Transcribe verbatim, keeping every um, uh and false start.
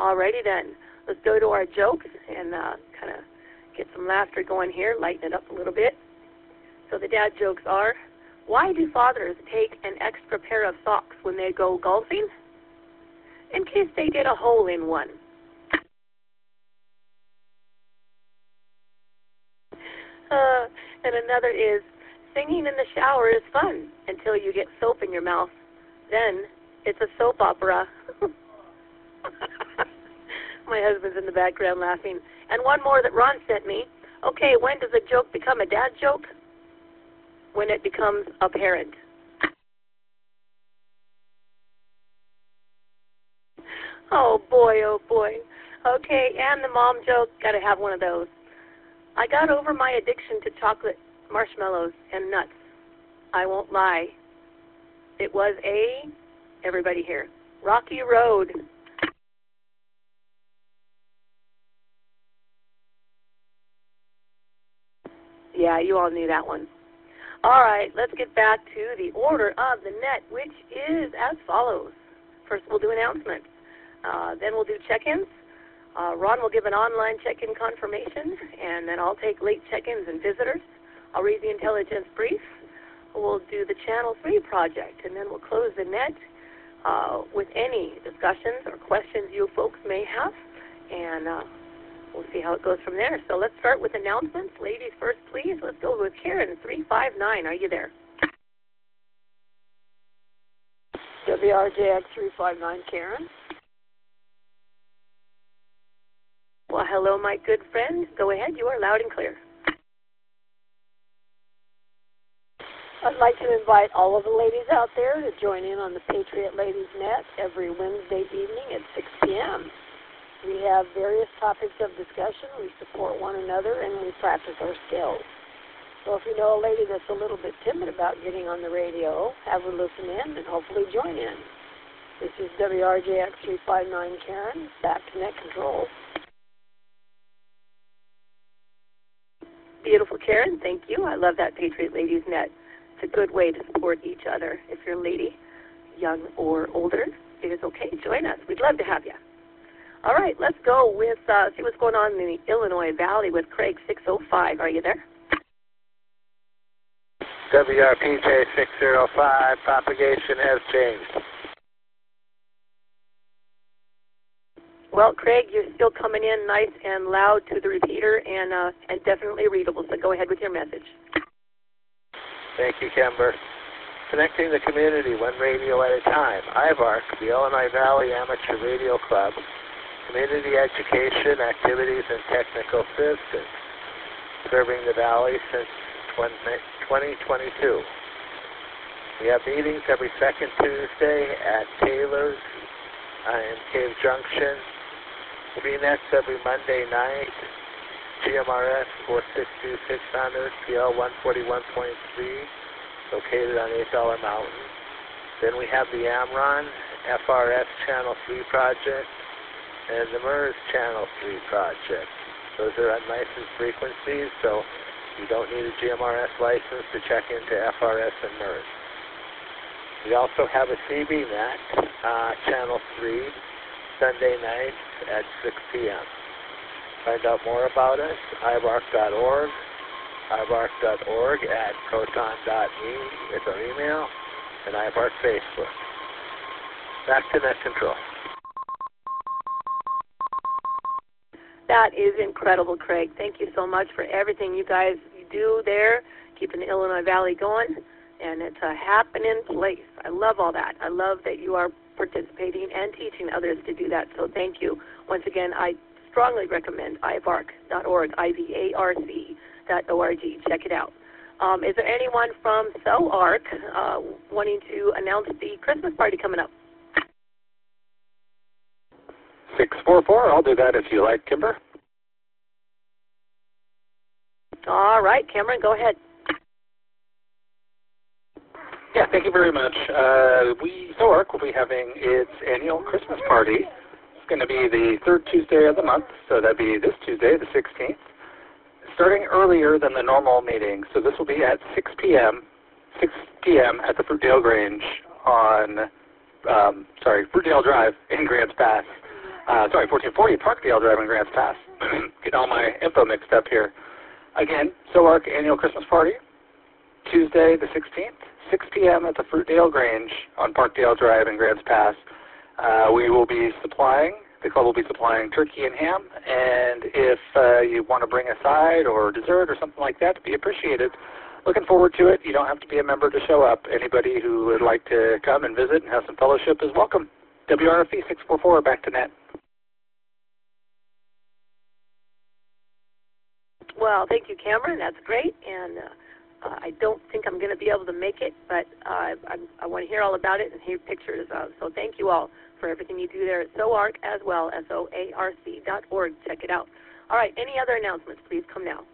Alrighty then. Let's go to our jokes and uh, kind of get some laughter going here, lighten it up a little bit. So the dad jokes are, why do fathers take an extra pair of socks when they go golfing? In case they did a hole in one. Uh, and another is, singing in the shower is fun until you get soap in your mouth. Then it's a soap opera. My husband's in the background laughing. And one more that Ron sent me. Okay, when does a joke become a dad joke? When it becomes apparent. Oh boy, oh boy. Okay, and the mom joke, gotta have one of those. I got over my addiction to chocolate, marshmallows, and nuts. I won't lie. It was a, everybody here, rocky road. Yeah, you all knew that one. All right, let's get back to the order of the net, which is as follows. First, we'll do announcements. Uh, then we'll do check-ins. Uh, Ron will give an online check-in confirmation, and then I'll take late check-ins and visitors. I'll read the intelligence brief. We'll do the Channel three project, and then we'll close the net uh, with any discussions or questions you folks may have, and uh, we'll see how it goes from there. So let's start with announcements. Ladies first, please. Let's go with Karen, three five nine. Are you there? W R J X three five nine, Karen. Well, hello, my good friend. Go ahead. You are loud and clear. I'd like to invite all of the ladies out there to join in on the Patriot Ladies Net every Wednesday evening at six p m We have various topics of discussion. We support one another, and we practice our skills. So if you know a lady that's a little bit timid about getting on the radio, have her listen in and hopefully join in. This is W R J X three five nine Karen, back to net control. Beautiful, Karen. Thank you. I love that Patriot Ladies Net. It's a good way to support each other. If you're a lady, young or older, it is okay. Join us. We'd love to have you. All right, let's go with, uh, see what's going on in the Illinois Valley with Craig six oh five. Are you there? W R P J six oh five, propagation has changed. Well, Craig, you're still coming in nice and loud to the repeater and uh, and definitely readable, so go ahead with your message. Thank you, Kimber. Connecting the community one radio at a time. I V A R C, the Illinois Valley Amateur Radio Club, community education, activities, and technical assistance, serving the Valley since twenty twenty-two. We have meetings every second Tuesday at Taylor's in Cave Junction. Free nets every Monday night. G M R S four six two six hundred, P L one forty-one point three, located on eight dollar Mountain. Then we have the Amron F R S Channel three project and the M E R S Channel three project. Those are unlicensed frequencies, so you don't need a G M R S license to check into F R S and M E R S. We also have a C B net, uh, Channel three, Sunday nights at six p m Find out more about us, I V A R C dot org, I V A R C dot org, at proton dot me is our email, and I V A R C Facebook. Back to net control. That is incredible, Craig. Thank you so much for everything you guys do there, keeping the Illinois Valley going, and it's a happening place. I love all that. I love that you are participating and teaching others to do that, so thank you. Once again, I strongly recommend I V A R C dot org, I V A R C dot O R G. Check it out. Um, is there anyone from S O A R C uh, wanting to announce the Christmas party coming up? six four four, I'll do that if you like, Kimber. All right, Cameron, go ahead. Yeah, thank you very much. Uh, we, S O A R C will be having its annual Christmas party. It's going to be the third Tuesday of the month, so that'd be this Tuesday, the sixteenth, starting earlier than the normal meeting. So this will be at six p m six p m at the Fruitdale Grange on, um, sorry, Fruitdale Drive in Grants Pass. Uh, sorry, fourteen forty Parkdale Drive in Grants Pass. Getting all my info mixed up here. Again, S O A R C Annual Christmas Party, Tuesday the sixteenth, six p m at the Fruitdale Grange on Parkdale Drive in Grants Pass. Uh, we will be supplying, the club will be supplying turkey and ham, and if uh, you want to bring a side or dessert or something like that, to be appreciated. Looking forward to it. You don't have to be a member to show up. Anybody who would like to come and visit and have some fellowship is welcome. W R F E six four four, back to net. Well, thank you, Cameron. That's great, and uh, uh, I don't think I'm going to be able to make it, but uh, I, I want to hear all about it and hear pictures. Uh, so thank you all for everything you do there at S O A R C as well, S O A R C dot org. Check it out. All right, any other announcements, please come now.